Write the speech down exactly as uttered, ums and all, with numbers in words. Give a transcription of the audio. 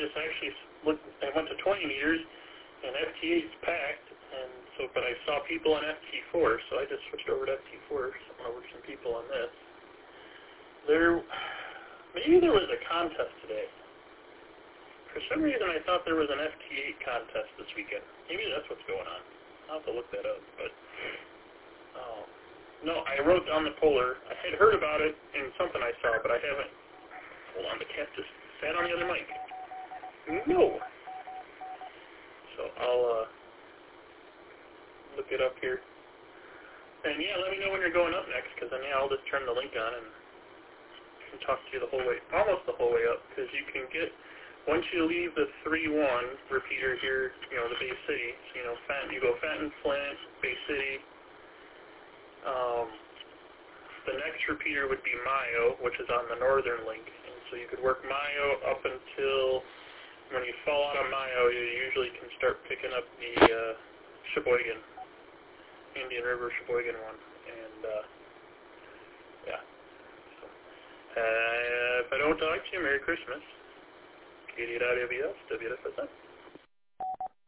just actually looked, I went to twenty meters, and F T eight's packed, and so, but I saw people on F T four, so I just switched over to F T four, so I'm going to work some people on this. There, maybe there was a contest today. For some reason, I thought there was an F T eight contest this weekend. Maybe that's what's going on. I'll have to look that up, but, oh. No, I wrote down the polar. I had heard about it in something I saw, but I haven't. Hold on, the cat just sat on the other mic. No. So I'll uh, look it up here. And yeah, let me know when you're going up next, because then yeah, I'll just turn the link on and can talk to you the whole way, almost the whole way up, because you can get, once you leave the three one repeater here, you know, the Bay City, so, you know, Fenton, you go Fenton, Flint, Bay City. Um, the next repeater would be Mayo, which is on the northern link, and so you could work Mayo up until when you fall out of Mayo, you usually can start picking up the uh, Sheboygan, Indian River Sheboygan one, and uh, yeah. So, uh, if I don't talk to you, Merry Christmas. Katie at W S, W F S N.